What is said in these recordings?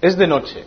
Es de noche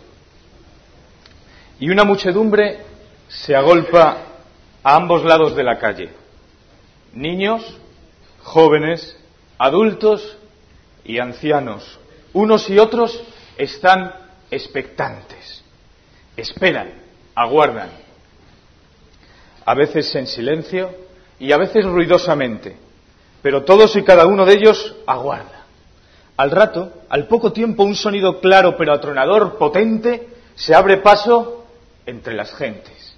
y una muchedumbre se agolpa a ambos lados de la calle. Niños, jóvenes, adultos y ancianos. Unos y otros están expectantes. Esperan, aguardan. A veces en silencio y a veces ruidosamente. Pero todos y cada uno de ellos aguarda. Al rato, al poco tiempo, un sonido claro pero atronador, potente, se abre paso entre las gentes.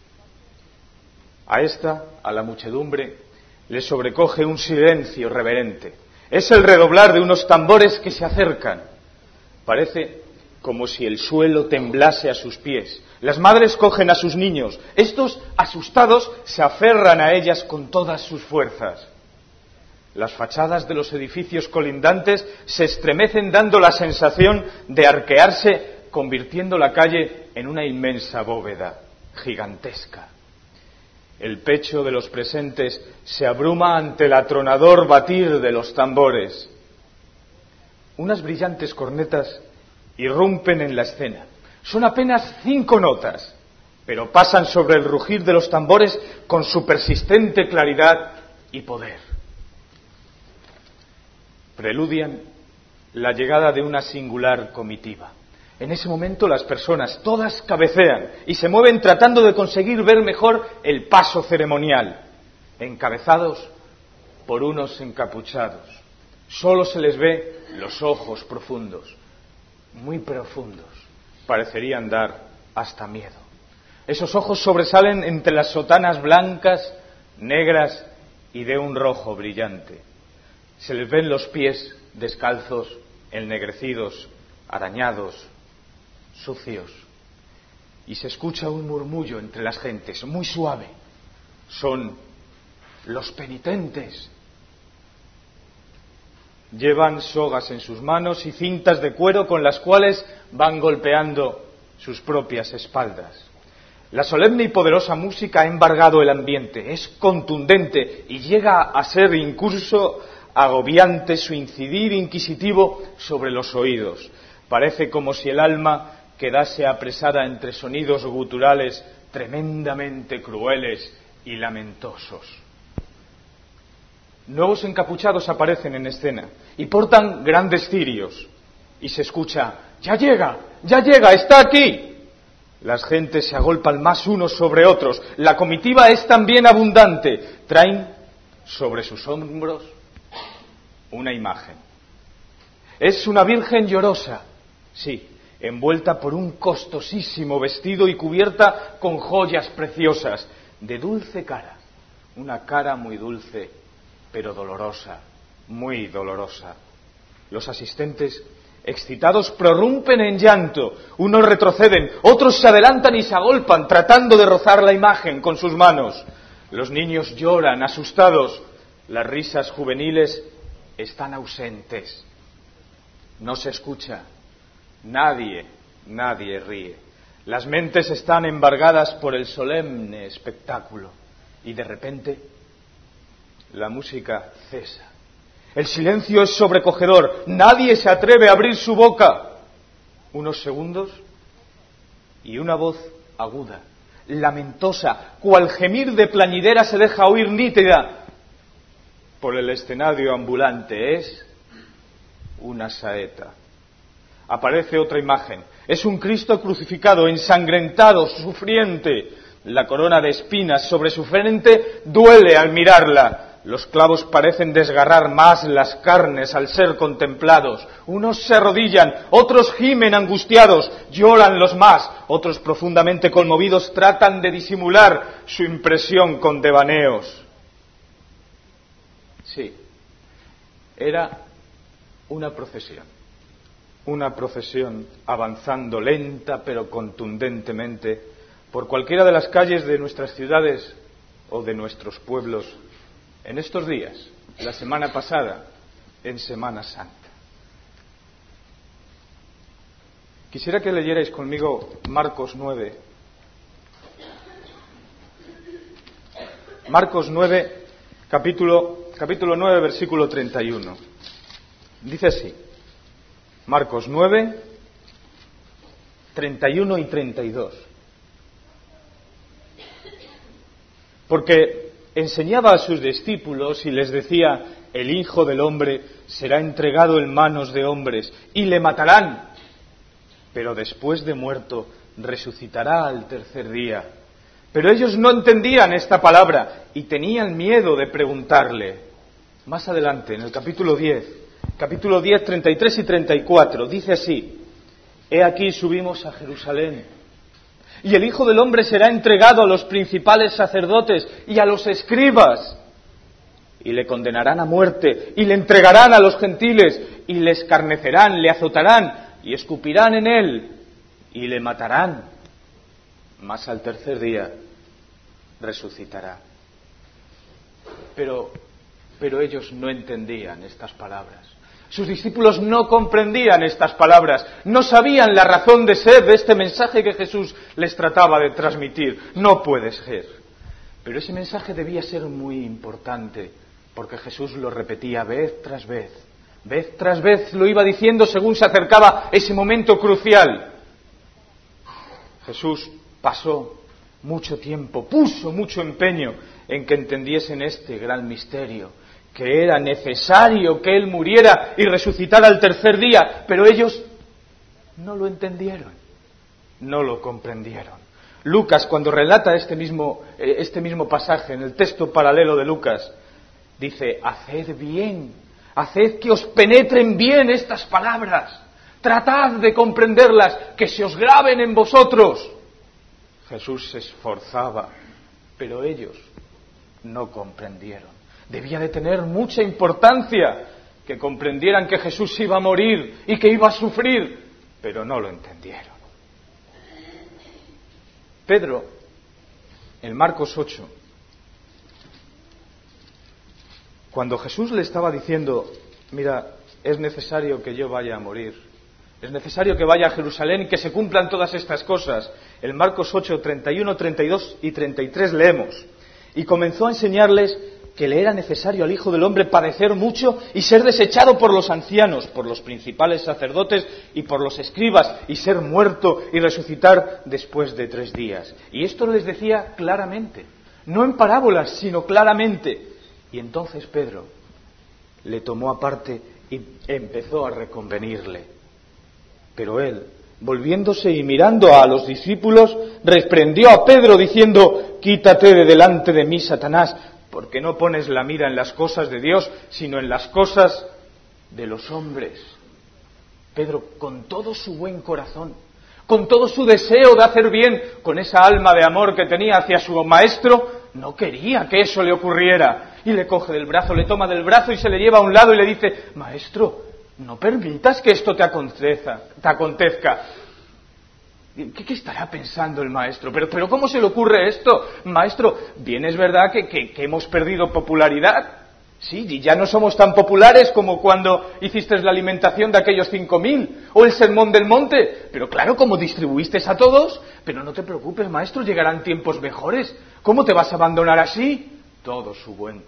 A la muchedumbre, le sobrecoge un silencio reverente. Es el redoblar de unos tambores que se acercan. Parece como si el suelo temblase a sus pies. Las madres cogen a sus niños. Estos, asustados, se aferran a ellas con todas sus fuerzas. Las fachadas de los edificios colindantes se estremecen dando la sensación de arquearse, convirtiendo la calle en una inmensa bóveda gigantesca. El pecho de los presentes se abruma ante el atronador batir de los tambores. Unas brillantes cornetas irrumpen en la escena. Son apenas 5 notas, pero pasan sobre el rugir de los tambores con su persistente claridad y poder. Preludian la llegada de una singular comitiva. En ese momento las personas todas cabecean y se mueven tratando de conseguir ver mejor el paso ceremonial, encabezados por unos encapuchados. Solo se les ve los ojos profundos, muy profundos, parecerían dar hasta miedo. Esos ojos sobresalen entre las sotanas blancas, negras y de un rojo brillante. Se les ven los pies descalzos, ennegrecidos, arañados, sucios, y se escucha un murmullo entre las gentes, muy suave. Son los penitentes. Llevan sogas en sus manos y cintas de cuero con las cuales van golpeando sus propias espaldas. La solemne y poderosa música ha embargado el ambiente, es contundente y llega a ser incluso agobiante su incidir inquisitivo sobre los oídos. Parece como si el alma quedase apresada entre sonidos guturales tremendamente crueles y lamentosos. Nuevos encapuchados aparecen en escena y portan grandes cirios. Y se escucha: ¡ya llega! ¡Está aquí! Las gentes se agolpan más unos sobre otros. La comitiva es también abundante. Traen sobre sus hombros una imagen. Es una virgen llorosa, sí, envuelta por un costosísimo vestido y cubierta con joyas preciosas, de dulce cara, una cara muy dulce, pero dolorosa, muy dolorosa. Los asistentes, excitados, prorrumpen en llanto. Unos retroceden, otros se adelantan y se agolpan, tratando de rozar la imagen con sus manos. Los niños lloran, asustados. Las risas juveniles están ausentes. No se escucha. Nadie ríe. Las mentes están embargadas por el solemne espectáculo. Y de repente, la música cesa. El silencio es sobrecogedor. Nadie se atreve a abrir su boca. Unos segundos y una voz aguda, lamentosa, cual gemir de plañidera se deja oír nítida por el escenario ambulante. Es una saeta. Aparece otra imagen. Es un Cristo crucificado, ensangrentado, sufriente. La corona de espinas sobre su frente duele al mirarla. Los clavos parecen desgarrar más las carnes al ser contemplados. Unos se arrodillan, otros gimen angustiados, lloran los más, otros profundamente conmovidos tratan de disimular su impresión con devaneos. Sí, era una procesión avanzando lenta pero contundentemente por cualquiera de las calles de nuestras ciudades o de nuestros pueblos en estos días, la semana pasada, en Semana Santa. Quisiera que leyerais conmigo Marcos 9. Marcos 9, capítulo 9, versículo 31. Dice así, Marcos 9, 31 y 32. Porque enseñaba a sus discípulos y les decía: el Hijo del Hombre será entregado en manos de hombres y le matarán, pero después de muerto resucitará al tercer día. Pero ellos no entendían esta palabra y tenían miedo de preguntarle. Más adelante, en el capítulo 10, 33 y 34, dice así: He aquí subimos a Jerusalén, y el Hijo del Hombre será entregado a los principales sacerdotes y a los escribas, y le condenarán a muerte, y le entregarán a los gentiles, y le escarnecerán, le azotarán, y escupirán en él, y le matarán. Mas al tercer día resucitará. Pero ellos no entendían estas palabras. Sus discípulos no comprendían estas palabras, no sabían la razón de ser de este mensaje que Jesús les trataba de transmitir. No puede ser. Pero ese mensaje debía ser muy importante, porque Jesús lo repetía vez tras vez lo iba diciendo según se acercaba ese momento crucial. Jesús pasó mucho tiempo, puso mucho empeño en que entendiesen este gran misterio, que era necesario que Él muriera y resucitara al tercer día, pero ellos no lo entendieron, no lo comprendieron. Lucas, cuando relata este mismo pasaje en el texto paralelo de Lucas, dice: haced bien, haced que os penetren bien estas palabras, tratad de comprenderlas, que se os graben en vosotros. Jesús se esforzaba, pero ellos no comprendieron. Debía de tener mucha importancia que comprendieran que Jesús iba a morir y que iba a sufrir, pero no lo entendieron. Pedro, en Marcos 8, cuando Jesús le estaba diciendo: mira, es necesario que yo vaya a morir, es necesario que vaya a Jerusalén y que se cumplan todas estas cosas, en Marcos 8, 31, 32 y 33 leemos: y comenzó a enseñarles que le era necesario al Hijo del Hombre padecer mucho y ser desechado por los ancianos, por los principales sacerdotes y por los escribas, y ser muerto y resucitar después de 3 días. Y esto les decía claramente, no en parábolas, sino claramente. Y entonces Pedro le tomó aparte y empezó a reconvenirle. Pero él, volviéndose y mirando a los discípulos, reprendió a Pedro diciendo: quítate de delante de mí, Satanás, porque no pones la mira en las cosas de Dios, sino en las cosas de los hombres. Pedro, con todo su buen corazón, con todo su deseo de hacer bien, con esa alma de amor que tenía hacia su maestro, no quería que eso le ocurriera. Y le coge del brazo, le toma del brazo y se le lleva a un lado y le dice: maestro, no permitas que esto te acontezca. ¿Qué estará pensando el maestro? ¿Pero cómo se le ocurre esto? Maestro, bien es verdad que hemos perdido popularidad. Sí, y ya no somos tan populares como cuando hiciste la alimentación de aquellos 5.000 o el sermón del monte. Pero claro, como distribuiste a todos, pero no te preocupes, maestro, llegarán tiempos mejores. ¿Cómo te vas a abandonar así? Todo su buen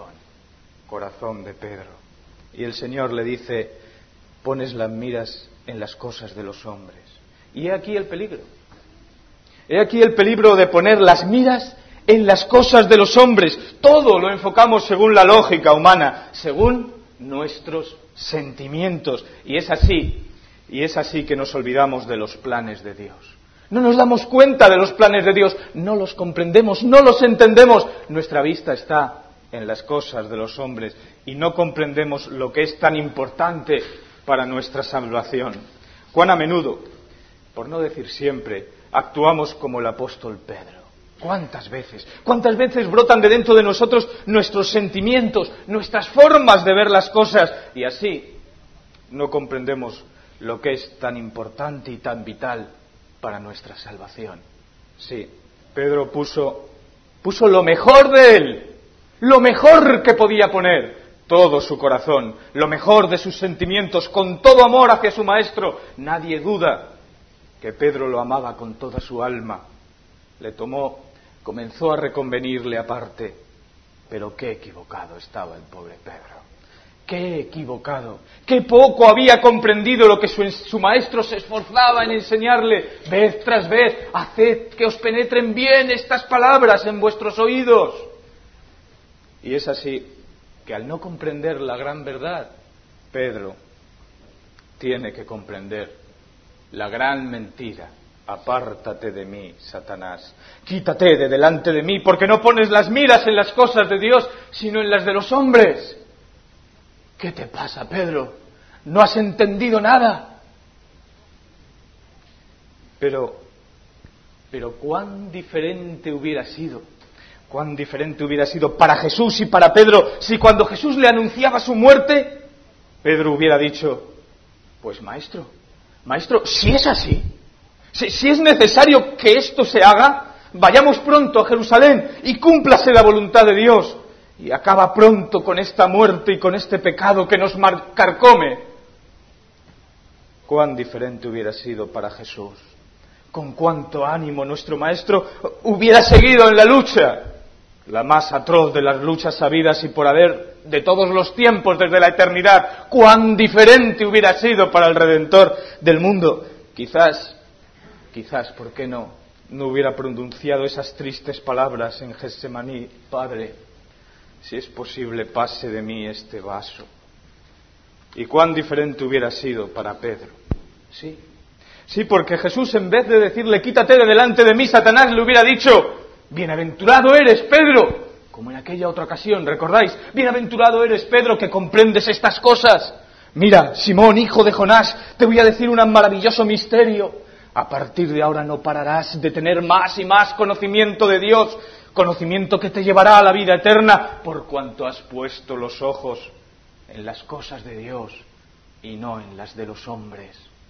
corazón de Pedro. Y el Señor le dice: pones las miras en las cosas de los hombres. Y he aquí el peligro. He aquí el peligro de poner las miras en las cosas de los hombres. Todo lo enfocamos según la lógica humana, según nuestros sentimientos. Y es así que nos olvidamos de los planes de Dios. No nos damos cuenta de los planes de Dios, no los comprendemos, no los entendemos. Nuestra vista está en las cosas de los hombres y no comprendemos lo que es tan importante para nuestra salvación. Cuán a menudo, por no decir siempre, actuamos como el apóstol Pedro. ¿Cuántas veces brotan de dentro de nosotros nuestros sentimientos, nuestras formas de ver las cosas, y así no comprendemos lo que es tan importante y tan vital para nuestra salvación? Sí, Pedro puso lo mejor de él, lo mejor que podía poner, todo su corazón, lo mejor de sus sentimientos, con todo amor hacia su maestro. Nadie duda que Pedro lo amaba con toda su alma. Comenzó a reconvenirle aparte, pero qué equivocado estaba el pobre Pedro. qué equivocado, qué poco había comprendido lo que su maestro se esforzaba en enseñarle vez tras vez. Haced que os penetren bien estas palabras en vuestros oídos. Y es así que al no comprender la gran verdad, Pedro tiene que comprender la gran mentira. Apártate de mí, Satanás. Quítate de delante de mí, porque no pones las miras en las cosas de Dios, sino en las de los hombres. ¿Qué te pasa, Pedro? ¿No has entendido nada? Pero cuán diferente hubiera sido para Jesús y para Pedro si cuando Jesús le anunciaba su muerte, Pedro hubiera dicho: pues maestro, si es así, si es necesario que esto se haga, vayamos pronto a Jerusalén y cúmplase la voluntad de Dios y acaba pronto con esta muerte y con este pecado que nos carcome. Cuán diferente hubiera sido para Jesús. Con cuánto ánimo nuestro Maestro hubiera seguido en la lucha, la más atroz de las luchas sabidas y por haber de todos los tiempos desde la eternidad. Cuán diferente hubiera sido para el Redentor del mundo. Quizás, ¿por qué no hubiera pronunciado esas tristes palabras en Getsemaní: Padre, si es posible, pase de mí este vaso. Y cuán diferente hubiera sido para Pedro. Sí, porque Jesús, en vez de decirle: quítate de delante de mí, Satanás, le hubiera dicho: bienaventurado eres, Pedro, como en aquella otra ocasión, ¿recordáis? Bienaventurado eres, Pedro, que comprendes estas cosas. Mira, Simón, hijo de Jonás, te voy a decir un maravilloso misterio. A partir de ahora no pararás de tener más y más conocimiento de Dios, conocimiento que te llevará a la vida eterna, por cuanto has puesto los ojos en las cosas de Dios y no en las de los hombres.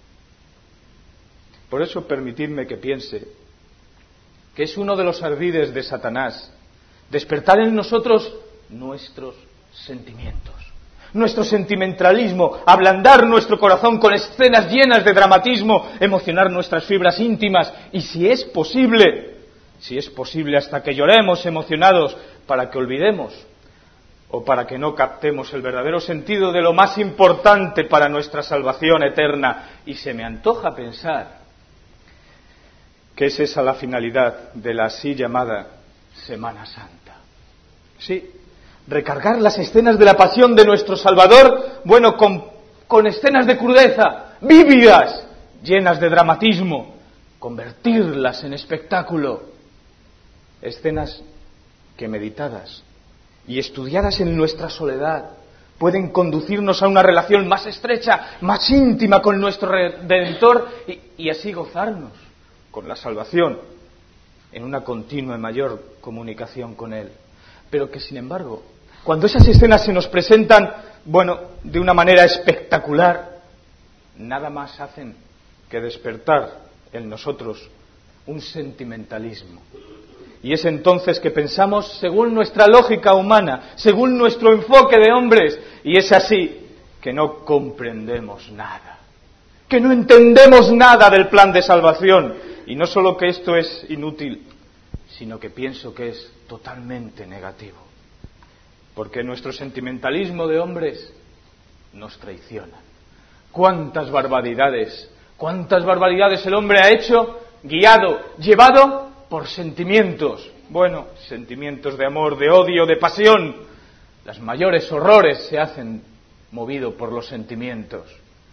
Por eso permitidme que piense que es uno de los ardides de Satanás despertar en nosotros nuestros sentimientos, nuestro sentimentalismo, ablandar nuestro corazón con escenas llenas de dramatismo, emocionar nuestras fibras íntimas y si es posible hasta que lloremos emocionados, para que olvidemos o para que no captemos el verdadero sentido de lo más importante para nuestra salvación eterna. Y se me antoja pensar que es esa la finalidad de la así llamada Semana Santa. Sí, recargar las escenas de la pasión de nuestro Salvador, con escenas de crudeza, vívidas, llenas de dramatismo, convertirlas en espectáculo. Escenas que, meditadas y estudiadas en nuestra soledad, pueden conducirnos a una relación más estrecha, más íntima con nuestro Redentor y así gozarnos con la salvación en una continua y mayor comunicación con Él. Pero que, sin embargo, cuando esas escenas se nos presentan, de una manera espectacular, nada más hacen que despertar en nosotros un sentimentalismo. Y es entonces que pensamos según nuestra lógica humana, según nuestro enfoque de hombres, y es así que no comprendemos nada, que no entendemos nada del plan de salvación. Y no solo que esto es inútil, sino que pienso que es totalmente negativo. Porque nuestro sentimentalismo de hombres nos traiciona. ¿Cuántas barbaridades el hombre ha hecho, llevado por sentimientos? Sentimientos de amor, de odio, de pasión. Los mayores horrores se hacen movido por los sentimientos.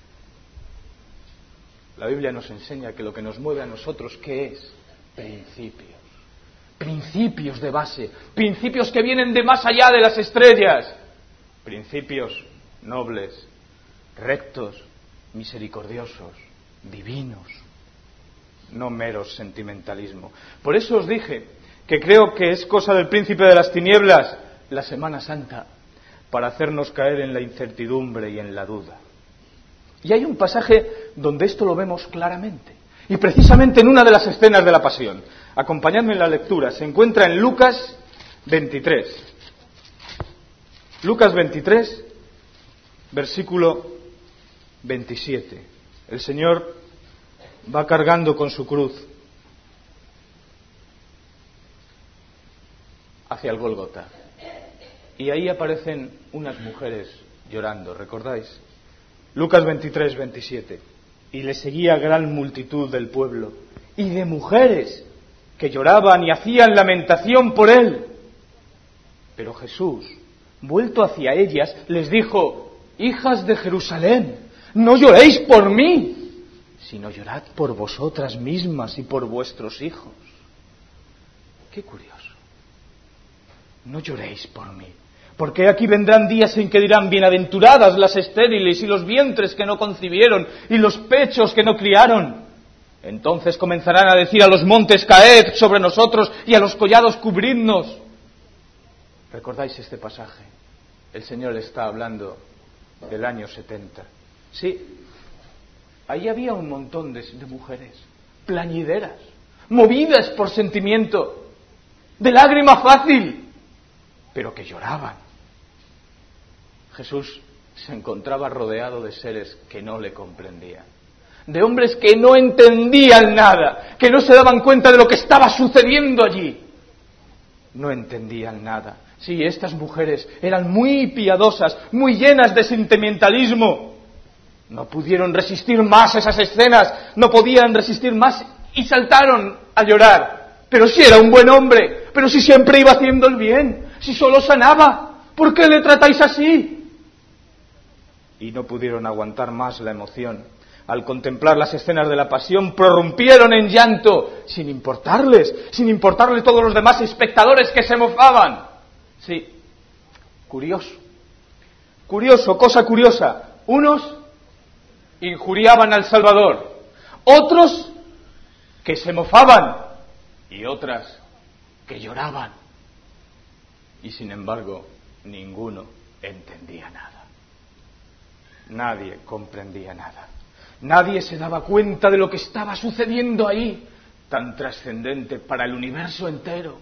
La Biblia nos enseña que lo que nos mueve a nosotros, ¿qué es? Principios de base, principios que vienen de más allá de las estrellas, principios nobles, rectos, misericordiosos, divinos, no meros sentimentalismo. Por eso os dije que creo que es cosa del príncipe de las tinieblas la Semana Santa, para hacernos caer en la incertidumbre y en la duda. Y hay un pasaje donde esto lo vemos claramente, y precisamente en una de las escenas de la Pasión. Acompañadme en la lectura, se encuentra en Lucas 23. Lucas 23, versículo 27. El Señor va cargando con su cruz hacia el Gólgota. Y ahí aparecen unas mujeres llorando, ¿recordáis? Lucas 23, 27. Y le seguía gran multitud del pueblo y de mujeres que lloraban y hacían lamentación por él. Pero Jesús, vuelto hacia ellas, les dijo: hijas de Jerusalén, no lloréis por mí, sino llorad por vosotras mismas y por vuestros hijos. Qué curioso. No lloréis por mí, porque aquí vendrán días en que dirán: bienaventuradas las estériles y los vientres que no concibieron y los pechos que no criaron. Entonces comenzarán a decir a los montes: caed sobre nosotros, y a los collados: cubridnos. ¿Recordáis este pasaje? El Señor está hablando del año 70. Sí, ahí había un montón de mujeres plañideras, movidas por sentimiento, de lágrima fácil, pero que lloraban. Jesús se encontraba rodeado de seres que no le comprendían, de hombres que no entendían nada, que no se daban cuenta de lo que estaba sucediendo allí. No entendían nada. Sí, estas mujeres eran muy piadosas, muy llenas de sentimentalismo. No pudieron resistir más esas escenas, no podían resistir más y saltaron a llorar. Pero si era un buen hombre, pero si siempre iba haciendo el bien, si solo sanaba, ¿por qué le tratáis así? Y no pudieron aguantar más la emoción. Al contemplar las escenas de la pasión, prorrumpieron en llanto, sin importarles todos los demás espectadores que se mofaban. Sí, curioso, cosa curiosa. Unos injuriaban al Salvador, otros que se mofaban y otras que lloraban. Y sin embargo, ninguno entendía nada. Nadie comprendía nada. Nadie se daba cuenta de lo que estaba sucediendo ahí, tan trascendente para el universo entero.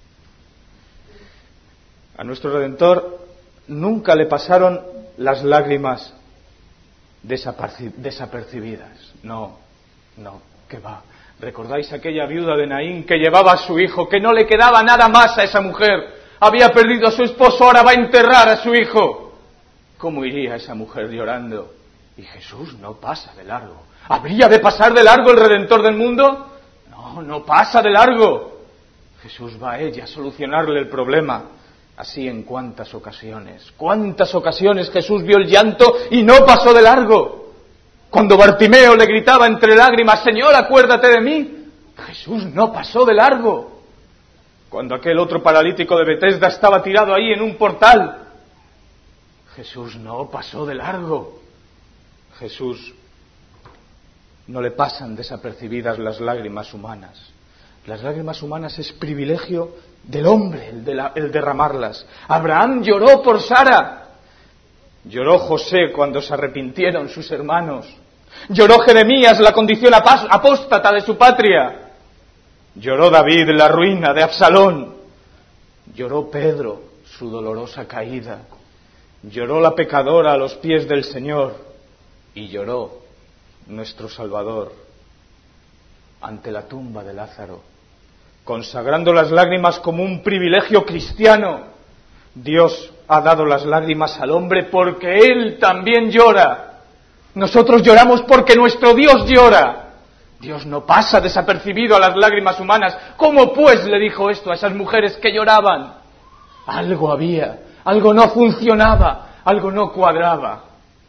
A nuestro Redentor nunca le pasaron las lágrimas desapercibidas. No, que va. ¿Recordáis aquella viuda de Naín que llevaba a su hijo, que no le quedaba nada más a esa mujer? Había perdido a su esposo, ahora va a enterrar a su hijo. ¿Cómo iría esa mujer llorando? Y Jesús no pasa de largo. ¿Habría de pasar de largo el Redentor del mundo? No pasa de largo. Jesús va a ella a solucionarle el problema. Así en cuántas ocasiones Jesús vio el llanto y no pasó de largo. Cuando Bartimeo le gritaba entre lágrimas: Señor, acuérdate de mí, Jesús no pasó de largo. Cuando aquel otro paralítico de Betesda estaba tirado ahí en un portal, Jesús no pasó de largo. Jesús no le pasan desapercibidas las lágrimas humanas. Las lágrimas humanas es privilegio del hombre, el derramarlas. Abraham lloró por Sara. Lloró José cuando se arrepintieron sus hermanos. Lloró Jeremías la condición apóstata de su patria. Lloró David la ruina de Absalón. Lloró Pedro su dolorosa caída. Lloró la pecadora a los pies del Señor. Y lloró nuestro Salvador ante la tumba de Lázaro, consagrando las lágrimas como un privilegio cristiano. Dios ha dado las lágrimas al hombre porque Él también llora. Nosotros lloramos porque nuestro Dios llora. Dios no pasa desapercibido a las lágrimas humanas. ¿Cómo pues le dijo esto a esas mujeres que lloraban? Algo había, algo no funcionaba, algo no cuadraba.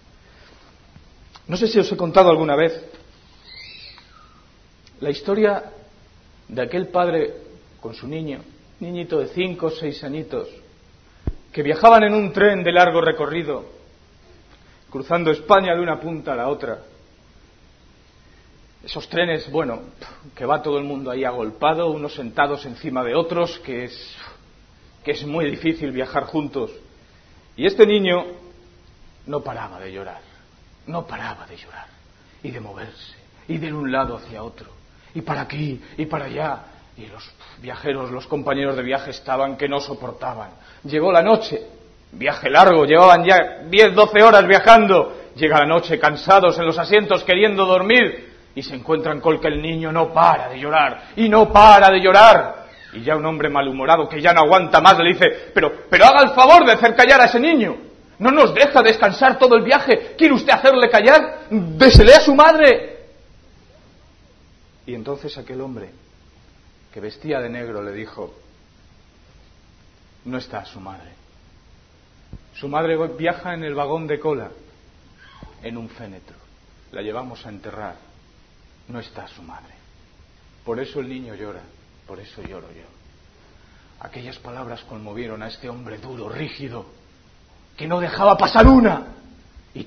No sé si os he contado alguna vez la historia de aquel padre con su niñito de 5 o 6 añitos, que viajaban en un tren de largo recorrido, cruzando España de una punta a la otra. Esos trenes, que va todo el mundo ahí agolpado, unos sentados encima de otros, que es muy difícil viajar juntos. Y este niño no paraba de llorar. Y de moverse, y de un lado hacia otro, y para aquí, y para allá. Y los viajeros, los compañeros de viaje estaban que no soportaban. Llegó la noche, viaje largo, llevaban ya 10, 12 horas viajando. Llega la noche, cansados en los asientos, queriendo dormir, y se encuentran con que el niño no para de llorar, y no para de llorar. Y ya un hombre malhumorado que ya no aguanta más le dice: pero haga el favor de hacer callar a ese niño. No nos deja descansar todo el viaje. ¿Quiere usted hacerle callar? Désele a su madre. Y entonces aquel hombre, que vestía de negro, le dijo: no está su madre. Su madre viaja en el vagón de cola, en un fénetro. La llevamos a enterrar. No está su madre. Por eso el niño llora, por eso lloro yo. Aquellas palabras conmovieron a este hombre duro, rígido, que no dejaba pasar una. Y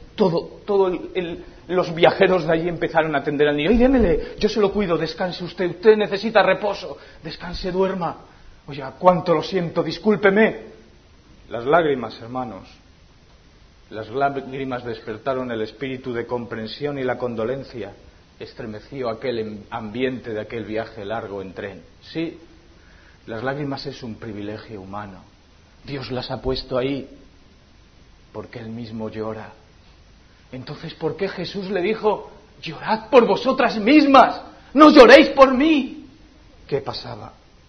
los viajeros de allí empezaron a atender al niño. ¡Ay, démele! Yo se lo cuido, descanse usted, usted necesita reposo, descanse, duerma. Oye, cuánto lo siento, discúlpeme. Las lágrimas, hermanos, las lágrimas despertaron el espíritu de comprensión y la condolencia. Estremeció aquel ambiente de aquel viaje largo en tren. Sí, las lágrimas es un privilegio humano. Dios las ha puesto ahí porque Él mismo llora. Entonces, ¿por qué Jesús le dijo: llorad por vosotras mismas, no lloréis por mí? ¿Qué pasaba?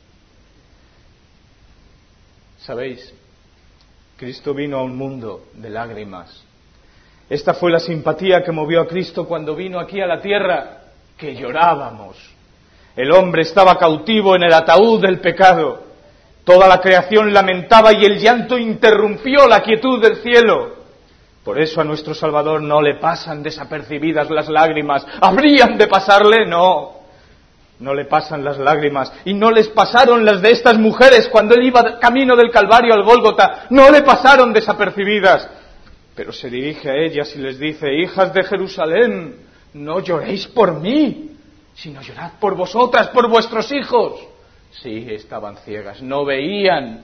¿Sabéis? Cristo vino a un mundo de lágrimas. Esta fue la simpatía que movió a Cristo cuando vino aquí a la tierra, que llorábamos. El hombre estaba cautivo en el ataúd del pecado. Toda la creación lamentaba y el llanto interrumpió la quietud del cielo. Por eso a nuestro Salvador no le pasan desapercibidas las lágrimas. ¿Habrían de pasarle? No. No le pasan las lágrimas. Y no les pasaron las de estas mujeres cuando Él iba camino del Calvario al Gólgota. No le pasaron desapercibidas. Pero se dirige a ellas y les dice: hijas de Jerusalén, no lloréis por mí, sino llorad por vosotras, por vuestros hijos. Sí, estaban ciegas, no veían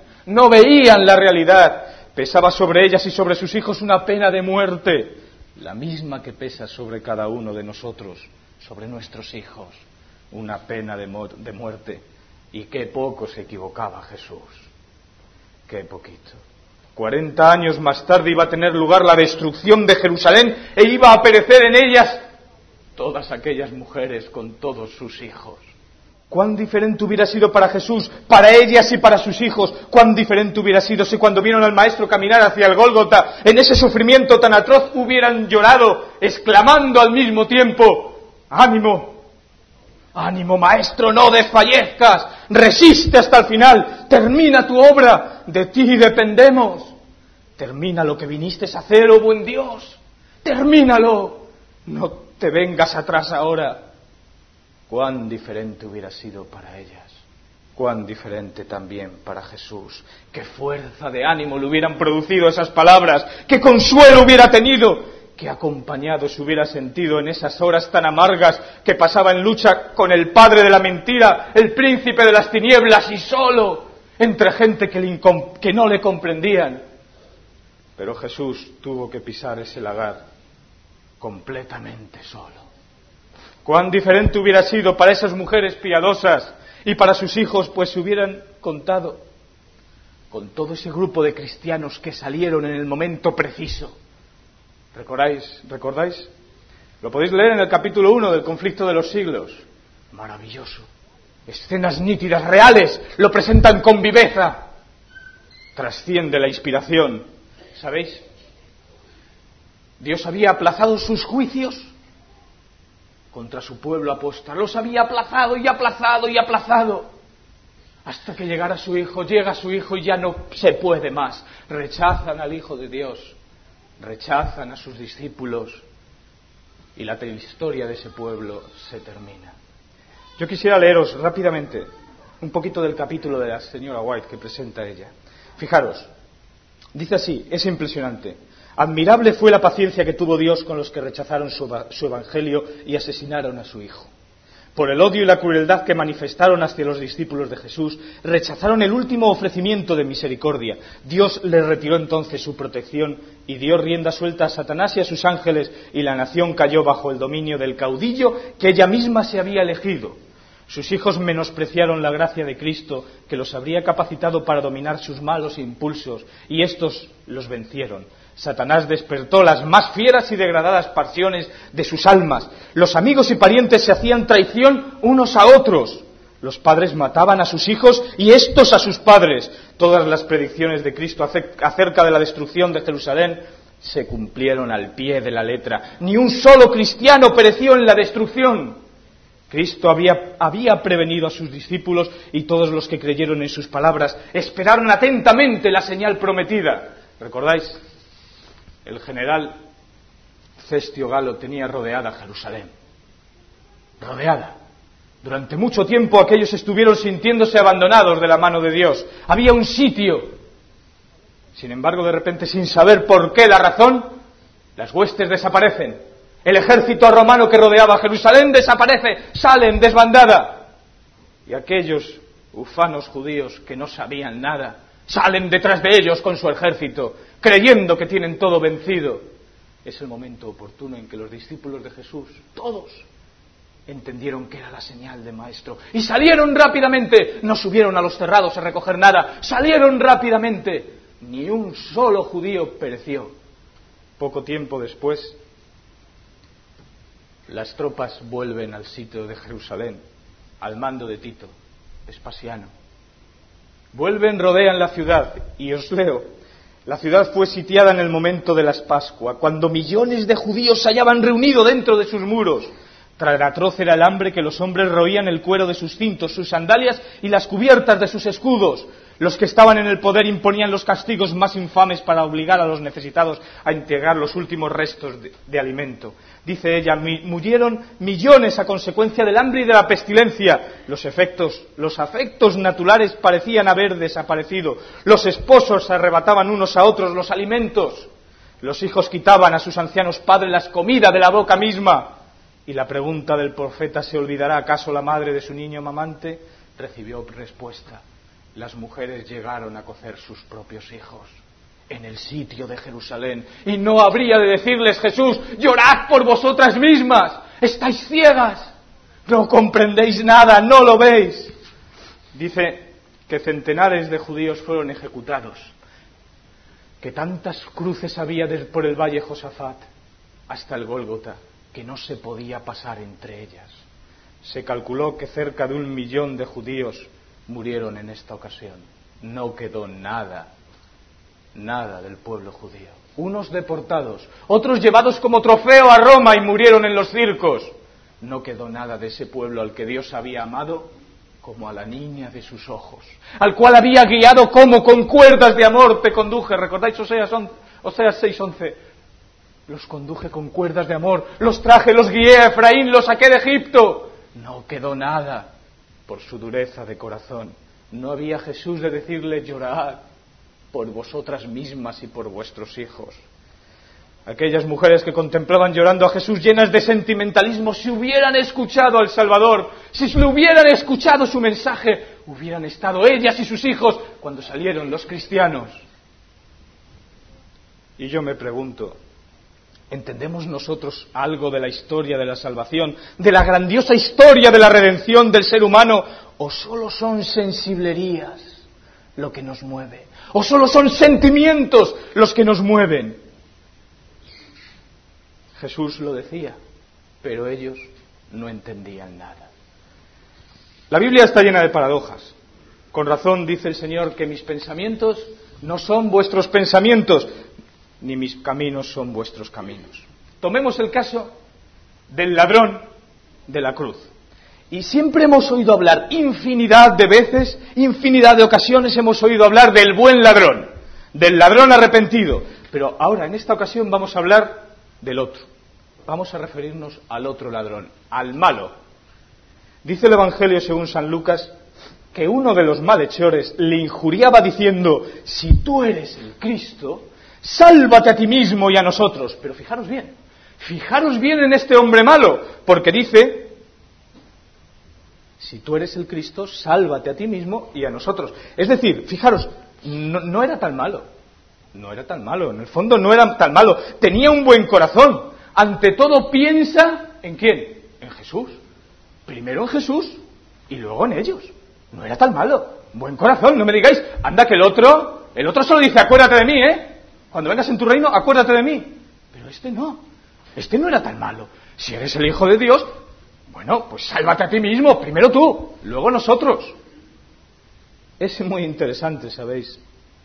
la realidad. Pesaba sobre ellas y sobre sus hijos una pena de muerte, la misma que pesa sobre cada uno de nosotros, sobre nuestros hijos, una pena de muerte. Y qué poco se equivocaba Jesús, qué poquito. 40 años más tarde iba a tener lugar la destrucción de Jerusalén e iba a perecer en ellas todas aquellas mujeres con todos sus hijos. Cuán diferente hubiera sido para Jesús, para ellas y para sus hijos. Cuán diferente hubiera sido si cuando vieron al Maestro caminar hacia el Gólgota, en ese sufrimiento tan atroz, hubieran llorado, exclamando al mismo tiempo: ánimo, ánimo, Maestro, no desfallezcas, resiste hasta el final, termina tu obra, de ti dependemos. Termina lo que viniste a hacer, oh buen Dios, termínalo, no te vengas atrás ahora. Cuán diferente hubiera sido para ellas, cuán diferente también para Jesús. Qué fuerza de ánimo le hubieran producido esas palabras, qué consuelo hubiera tenido, qué acompañado se hubiera sentido en esas horas tan amargas que pasaba en lucha con el padre de la mentira, el príncipe de las tinieblas, y solo entre gente que no le comprendían. Pero Jesús tuvo que pisar ese lagar completamente solo. Cuán diferente hubiera sido para esas mujeres piadosas y para sus hijos, pues se hubieran contado con todo ese grupo de cristianos que salieron en el momento preciso. ¿Recordáis? Lo podéis leer en el capítulo 1 del Conflicto de los Siglos. Maravilloso. Escenas nítidas, reales, lo presentan con viveza. Trasciende la inspiración. ¿Sabéis? Dios había aplazado sus juicios contra su pueblo apóstata. Los había aplazado y aplazado y aplazado, hasta que llegara su Hijo. Llega su Hijo y ya no se puede más. Rechazan al Hijo de Dios, rechazan a sus discípulos, y la historia de ese pueblo se termina. Yo quisiera leeros rápidamente un poquito del capítulo de la señora White que presenta ella. Fijaros, dice así, es impresionante: admirable fue la paciencia que tuvo Dios con los que rechazaron su evangelio y asesinaron a su Hijo. Por el odio y la crueldad que manifestaron hacia los discípulos de Jesús, rechazaron el último ofrecimiento de misericordia. Dios les retiró entonces su protección y dio rienda suelta a Satanás y a sus ángeles, y la nación cayó bajo el dominio del caudillo que ella misma se había elegido. Sus hijos menospreciaron la gracia de Cristo, que los habría capacitado para dominar sus malos impulsos, y estos los vencieron. Satanás despertó las más fieras y degradadas pasiones de sus almas. Los amigos y parientes se hacían traición unos a otros. Los padres mataban a sus hijos y estos a sus padres. Todas las predicciones de Cristo acerca de la destrucción de Jerusalén se cumplieron al pie de la letra. Ni un solo cristiano pereció en la destrucción. Cristo había prevenido a sus discípulos y todos los que creyeron en sus palabras esperaron atentamente la señal prometida. ¿Recordáis? El general Cestio Galo tenía rodeada Jerusalén. Rodeada. Durante mucho tiempo aquellos estuvieron sintiéndose abandonados de la mano de Dios. Había un sitio. Sin embargo, de repente, sin saber por qué la razón, las huestes desaparecen. El ejército romano que rodeaba Jerusalén desaparece, salen desbandada. Y aquellos ufanos judíos que no sabían nada, salen detrás de ellos con su ejército, creyendo que tienen todo vencido. Es el momento oportuno en que los discípulos de Jesús, todos, entendieron que era la señal de Maestro y salieron rápidamente. No subieron a los cerrados a recoger nada, salieron rápidamente. Ni un solo judío pereció. Poco tiempo después, las tropas vuelven al sitio de Jerusalén, al mando de Tito, Vespasiano. Vuelven, rodean la ciudad, y os leo: la ciudad fue sitiada en el momento de las Pascua, cuando millones de judíos se hallaban reunidos dentro de sus muros. Atroz era el hambre que los hombres roían el cuero de sus cintos, sus sandalias y las cubiertas de sus escudos. Los que estaban en el poder imponían los castigos más infames para obligar a los necesitados a entregar los últimos restos de alimento. Dice ella: murieron millones a consecuencia del hambre y de la pestilencia. Los afectos naturales parecían haber desaparecido. Los esposos se arrebataban unos a otros los alimentos. Los hijos quitaban a sus ancianos padres las comidas de la boca misma. Y la pregunta del profeta: ¿se olvidará acaso la madre de su niño mamante?, recibió respuesta: las mujeres llegaron a cocer sus propios hijos en el sitio de Jerusalén. Y no habría de decirles Jesús: llorad por vosotras mismas, estáis ciegas, no comprendéis nada, no lo veis. Dice que centenares de judíos fueron ejecutados, que tantas cruces había por el valle Josafat hasta el Gólgota, que no se podía pasar entre ellas. Se calculó que cerca de 1 millón de judíos murieron en esta ocasión. No quedó nada del pueblo judío. Unos deportados, otros llevados como trofeo a Roma y murieron en los circos. No quedó nada de ese pueblo al que Dios había amado como a la niña de sus ojos, al cual había guiado como con cuerdas de amor te conduje. ¿Recordáis Oseas 6:11? Los conduje con cuerdas de amor, los traje, los guié a Efraín, los saqué de Egipto. No quedó nada por su dureza de corazón. No había Jesús de decirle: llorad por vosotras mismas y por vuestros hijos. Aquellas mujeres que contemplaban llorando a Jesús llenas de sentimentalismo, si hubieran escuchado al Salvador, si le hubieran escuchado su mensaje, hubieran estado ellas y sus hijos cuando salieron los cristianos. Y yo me pregunto: ¿entendemos nosotros algo de la historia de la salvación, de la grandiosa historia de la redención del ser humano? ¿O solo son sensiblerías lo que nos mueve? ¿O solo son sentimientos los que nos mueven? Jesús lo decía, pero ellos no entendían nada. La Biblia está llena de paradojas. Con razón dice el Señor que mis pensamientos no son vuestros pensamientos, ni mis caminos son vuestros caminos. Tomemos el caso del ladrón de la cruz. Y siempre hemos oído hablar, infinidad de veces, infinidad de ocasiones hemos oído hablar del buen ladrón, del ladrón arrepentido. Pero ahora, en esta ocasión, vamos a hablar del otro. Vamos a referirnos al otro ladrón, al malo. Dice el Evangelio según San Lucas que uno de los malhechores le injuriaba diciendo: si tú eres el Cristo, sálvate a ti mismo y a nosotros. Pero fijaros bien en este hombre malo, porque dice: si tú eres el Cristo, sálvate a ti mismo y a nosotros. Es decir, fijaros, no era tan malo, en el fondo no era tan malo, tenía un buen corazón. Ante todo piensa ¿en quién? En Jesús. Primero en Jesús y luego en ellos. No era tan malo, buen corazón, no me digáis, anda que el otro solo dice: acuérdate de mí, cuando vengas en tu reino, acuérdate de mí. Pero este no era tan malo. Si eres el Hijo de Dios, Bueno, pues sálvate a ti mismo, primero tú, luego nosotros. Es muy interesante, ¿sabéis?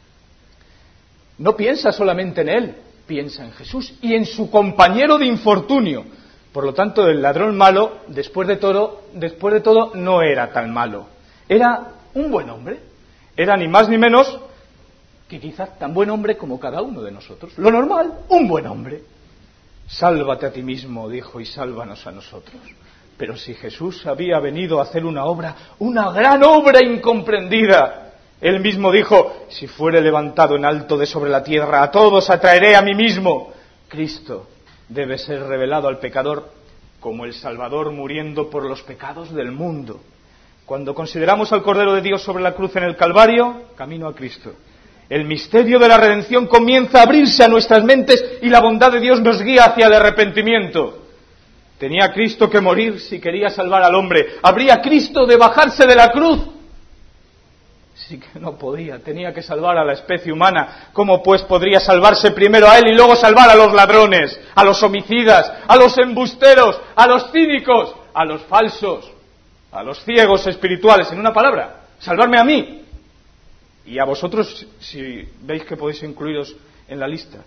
No piensa solamente en él, piensa en Jesús y en su compañero de infortunio. Por lo tanto, el ladrón malo, después de todo, no era tan malo. Era un buen hombre. Era ni más ni menos que quizás tan buen hombre como cada uno de nosotros. Lo normal, un buen hombre. Sálvate a ti mismo, dijo, y sálvanos a nosotros. Pero si Jesús había venido a hacer una obra, una gran obra incomprendida, él mismo dijo, si fuere levantado en alto de sobre la tierra, a todos atraeré a mí mismo. Cristo debe ser revelado al pecador como el Salvador muriendo por los pecados del mundo. Cuando consideramos al Cordero de Dios sobre la cruz en el Calvario, camino a Cristo, el misterio de la redención comienza a abrirse a nuestras mentes y la bondad de Dios nos guía hacia el arrepentimiento. Tenía Cristo que morir si quería salvar al hombre. ¿Habría Cristo de bajarse de la cruz? Sí que no podía, tenía que salvar a la especie humana. ¿Cómo pues podría salvarse primero a él y luego salvar a los ladrones, a los homicidas, a los embusteros, a los cínicos, a los falsos, a los ciegos espirituales? En una palabra, salvarme a mí. Y a vosotros, si veis que podéis incluiros en la lista.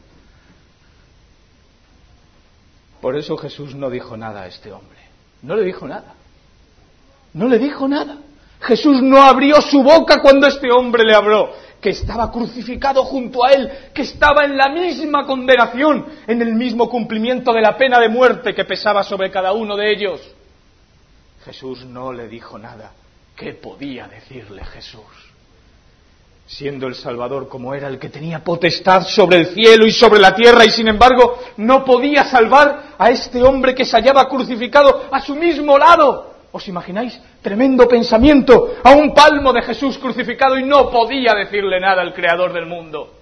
Por eso Jesús no dijo nada a este hombre. No le dijo nada. No le dijo nada. Jesús no abrió su boca cuando este hombre le habló, que estaba crucificado junto a él, que estaba en la misma condenación, en el mismo cumplimiento de la pena de muerte que pesaba sobre cada uno de ellos. Jesús no le dijo nada. ¿Qué podía decirle Jesús? Siendo el Salvador como era, el que tenía potestad sobre el cielo y sobre la tierra, y sin embargo no podía salvar a este hombre que se hallaba crucificado a su mismo lado. ¿Os imagináis? Tremendo pensamiento, a un palmo de Jesús crucificado, y no podía decirle nada al Creador del mundo.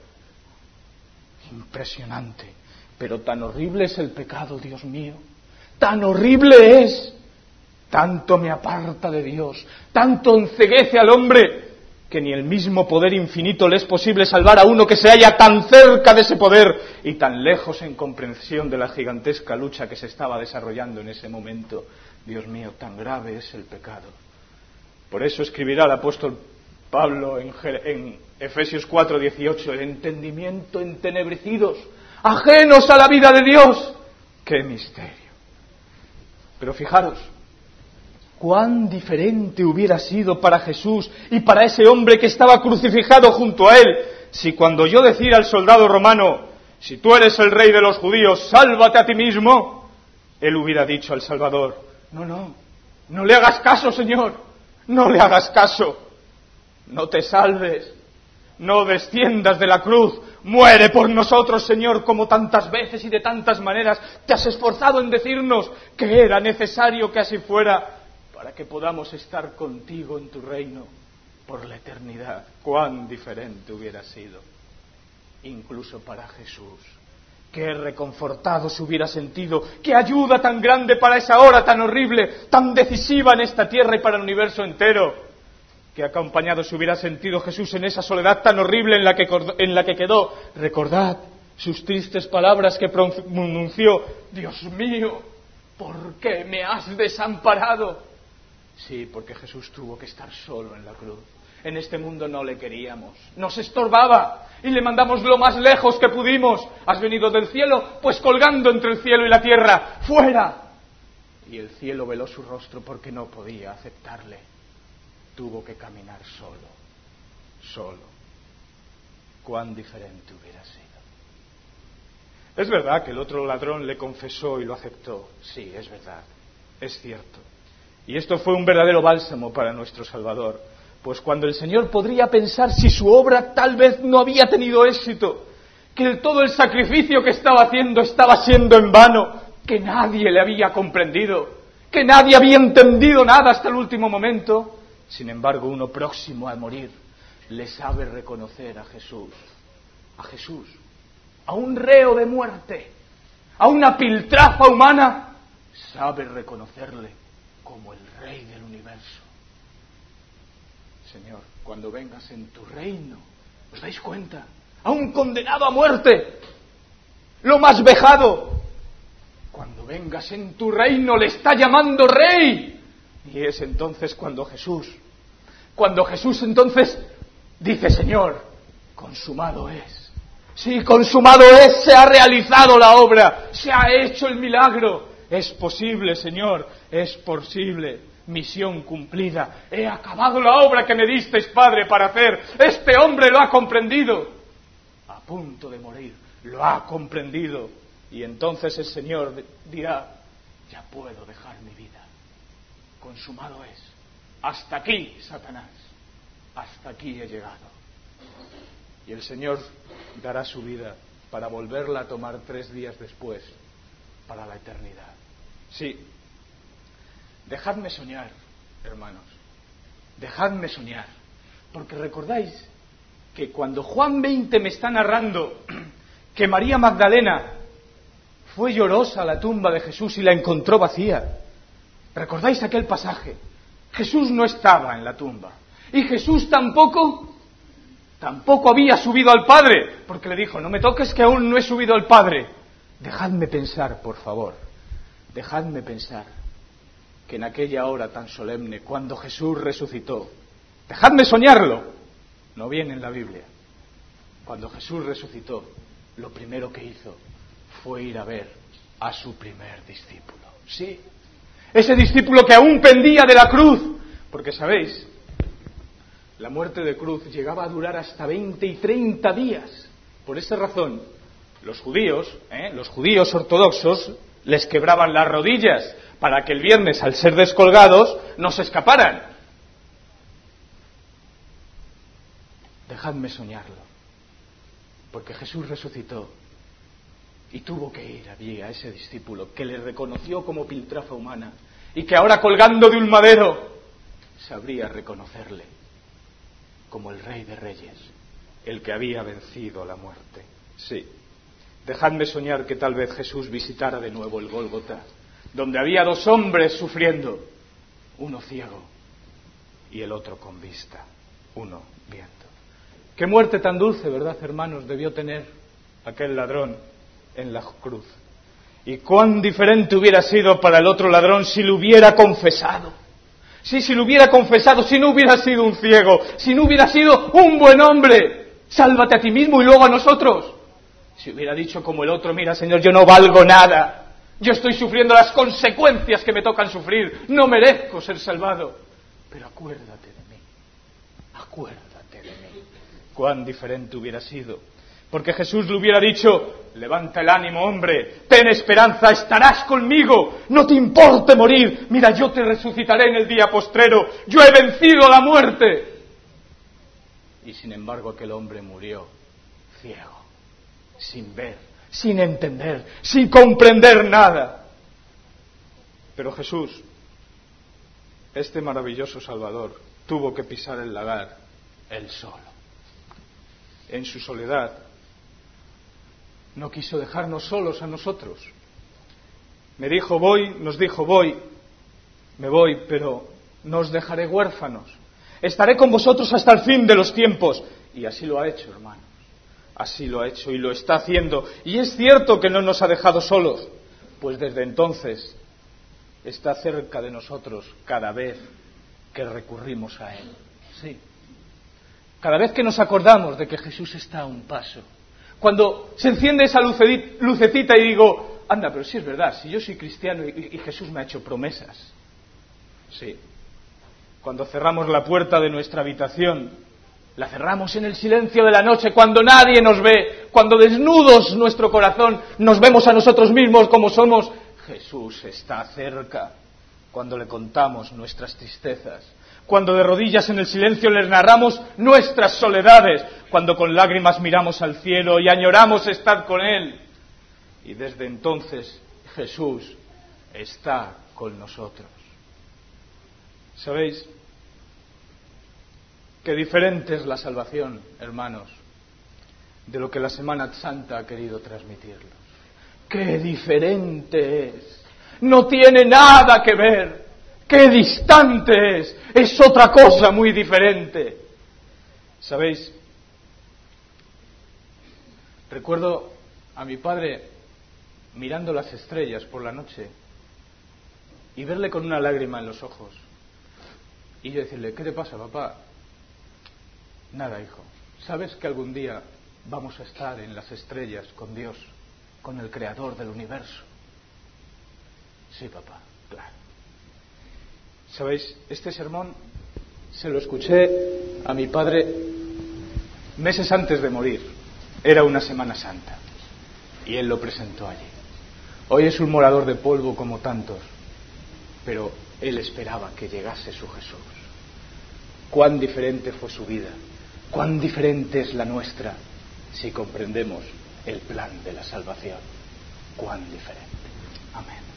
Impresionante. Pero tan horrible es el pecado, Dios mío. Tan horrible es. Tanto me aparta de Dios, tanto enceguece al hombre, que ni el mismo poder infinito le es posible salvar a uno que se halla tan cerca de ese poder y tan lejos en comprensión de la gigantesca lucha que se estaba desarrollando en ese momento. Dios mío, tan grave es el pecado. Por eso escribirá el apóstol Pablo en Efesios 4:18, el entendimiento entenebrecidos, ajenos a la vida de Dios. ¡Qué misterio! Pero fijaros, cuán diferente hubiera sido para Jesús y para ese hombre que estaba crucificado junto a él, si cuando oyó decir al soldado romano, si tú eres el rey de los judíos, sálvate a ti mismo, él hubiera dicho al Salvador, no le hagas caso, Señor, no le hagas caso, no te salves, no desciendas de la cruz, muere por nosotros, Señor, como tantas veces y de tantas maneras te has esforzado en decirnos que era necesario que así fuera, para que podamos estar contigo en tu reino por la eternidad. Cuán diferente hubiera sido, incluso para Jesús. Qué reconfortado se hubiera sentido, qué ayuda tan grande para esa hora tan horrible, tan decisiva en esta tierra y para el universo entero. Qué acompañado se hubiera sentido Jesús en esa soledad tan horrible en la que quedó. Recordad sus tristes palabras que pronunció, Dios mío, ¿por qué me has desamparado? Sí, porque Jesús tuvo que estar solo en la cruz. En este mundo no le queríamos, nos estorbaba y le mandamos lo más lejos que pudimos. ¿Has venido del cielo? Pues colgando entre el cielo y la tierra, ¡fuera! Y el cielo veló su rostro porque no podía aceptarle. Tuvo que caminar solo. Cuán diferente hubiera sido. Es verdad que el otro ladrón le confesó y lo aceptó. Sí, es verdad, es cierto. Y esto fue un verdadero bálsamo para nuestro Salvador, pues cuando el Señor podría pensar si su obra tal vez no había tenido éxito, que todo el sacrificio que estaba haciendo estaba siendo en vano, que nadie le había comprendido, que nadie había entendido nada hasta el último momento, sin embargo uno próximo a morir le sabe reconocer a Jesús, a un reo de muerte, a una piltrafa humana, sabe reconocerle como el Rey del universo. Señor, cuando vengas en tu reino, ¿os dais cuenta? A un condenado a muerte, lo más vejado, cuando vengas en tu reino, le está llamando rey. Y es entonces cuando Jesús entonces dice: Señor, consumado es. Sí, consumado es, se ha realizado la obra, se ha hecho el milagro. Es posible, Señor, es posible. Misión cumplida. He acabado la obra que me disteis, Padre, para hacer. Este hombre lo ha comprendido. A punto de morir, lo ha comprendido. Y entonces el Señor dirá: ya puedo dejar mi vida. Consumado es. Hasta aquí, Satanás. Hasta aquí he llegado. Y el Señor dará su vida para volverla a tomar 3 días después, para la eternidad. Sí. Dejadme soñar, hermanos. Dejadme soñar. Porque recordáis que cuando Juan 20 me está narrando que María Magdalena fue llorosa a la tumba de Jesús y la encontró vacía. ¿Recordáis aquel pasaje? Jesús no estaba en la tumba. Y Jesús tampoco había subido al Padre, porque le dijo: no me toques, que aún no he subido al Padre. Dejadme pensar, por favor. Dejadme pensar que en aquella hora tan solemne, cuando Jesús resucitó, dejadme soñarlo, no viene en la Biblia. Cuando Jesús resucitó, lo primero que hizo fue ir a ver a su primer discípulo. Sí, ese discípulo que aún pendía de la cruz, porque sabéis, la muerte de cruz llegaba a durar hasta 20 y 30 días. Por esa razón, los judíos ortodoxos, les quebraban las rodillas para que el viernes, al ser descolgados, no se escaparan. Dejadme soñarlo, porque Jesús resucitó y tuvo que ir allí a ese discípulo que le reconoció como piltrafa humana y que ahora, colgando de un madero, sabría reconocerle como el Rey de Reyes, el que había vencido la muerte. Sí, dejadme soñar que tal vez Jesús visitara de nuevo el Gólgota, donde había 2 hombres sufriendo, uno ciego y el otro con vista, uno viendo. Qué muerte tan dulce, ¿verdad, hermanos?, debió tener aquel ladrón en la cruz. Y cuán diferente hubiera sido para el otro ladrón si lo hubiera confesado. Sí, si lo hubiera confesado, si no hubiera sido un ciego, si no hubiera sido un buen hombre. Sálvate a ti mismo y luego a nosotros. Si hubiera dicho como el otro: mira, Señor, yo no valgo nada. Yo estoy sufriendo las consecuencias que me tocan sufrir. No merezco ser salvado. Pero acuérdate de mí. Acuérdate de mí. Cuán diferente hubiera sido. Porque Jesús le hubiera dicho: levanta el ánimo, hombre, ten esperanza, estarás conmigo, no te importe morir, mira, yo te resucitaré en el día postrero, yo he vencido la muerte. Y sin embargo aquel hombre murió ciego, sin ver, sin entender, sin comprender nada. Pero Jesús, este maravilloso Salvador, tuvo que pisar el lagar él solo. En su soledad no quiso dejarnos solos a nosotros. Me dijo: voy, nos dijo: voy, me voy, pero no os dejaré huérfanos. Estaré con vosotros hasta el fin de los tiempos. Y así lo ha hecho, hermanos. Así lo ha hecho y lo está haciendo. Y es cierto que no nos ha dejado solos, pues desde entonces está cerca de nosotros cada vez que recurrimos a Él. Sí. Cada vez que nos acordamos de que Jesús está a un paso. Cuando se enciende esa lucecita y digo: anda, pero sí es verdad, si yo soy cristiano y Jesús me ha hecho promesas. Sí. Cuando cerramos la puerta de nuestra habitación, la cerramos en el silencio de la noche, cuando nadie nos ve, cuando desnudos nuestro corazón nos vemos a nosotros mismos como somos, Jesús está cerca. Cuando le contamos nuestras tristezas, cuando de rodillas en el silencio les narramos nuestras soledades, cuando con lágrimas miramos al cielo y añoramos estar con Él. Y desde entonces Jesús está con nosotros. ¿Sabéis? Qué diferente es la salvación, hermanos, de lo que la Semana Santa ha querido transmitirnos. ¡Qué diferente es! No tiene nada que ver. ¡Qué distante es! Es otra cosa muy diferente. ¿Sabéis? Recuerdo a mi padre mirando las estrellas por la noche y verle con una lágrima en los ojos y yo decirle, ¿qué te pasa, papá? Nada, hijo. ¿Sabes que algún día vamos a estar en las estrellas con Dios, con el Creador del universo? Sí, papá, claro. ¿Sabéis? Este sermón se lo escuché a mi padre meses antes de morir. Era una Semana Santa y él lo presentó allí. Hoy es un morador de polvo como tantos, pero él esperaba que llegase su Jesús. Cuán diferente fue su vida, cuán diferente es la nuestra si comprendemos el plan de la salvación. Cuán diferente. Amén.